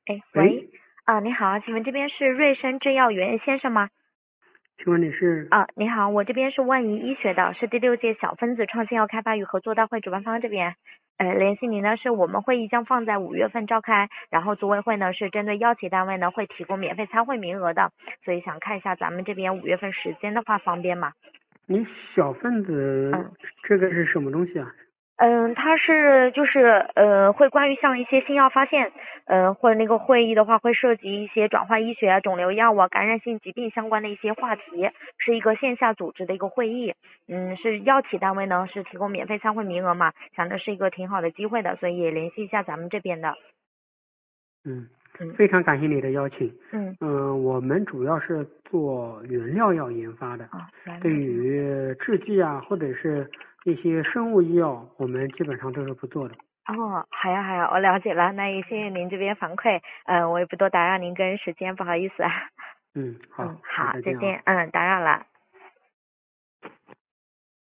哎，喂， 喂， 你好，请问这边是瑞声制药园先生吗？ 请问你是？ 你好，我这边是万怡医学的，是第6届小分子创新药开发与合作大会主办方这边，联系您呢是我们会议将放在5月份召开，然后组委会呢是针对药企单位呢会提供免费参会名额的，所以想看一下咱们这边5月份时间的话方便吗？ 你小分子嗯。 这个是什么东西啊？ 它是就是会关于像一些新药发现，或者那个会议的话会涉及一些转化医学啊、肿瘤药啊、感染性疾病相关的一些话题，是一个线下组织的一个会议。是药企单位呢是提供免费参会名额嘛，想着是一个挺好的机会的，所以也联系一下咱们这边的。 嗯， 嗯非常感谢你的邀请。 嗯。 我们主要是做原料药研发的，对原来这样。 于制剂啊或者是一些生物医药，我们基本上都是不做的。 哦，好呀好呀，我了解了，那也谢谢您这边反馈，我也不多打扰您个人时间，不好意思啊。 好，好， 好， 再见啊。 再见，打扰了。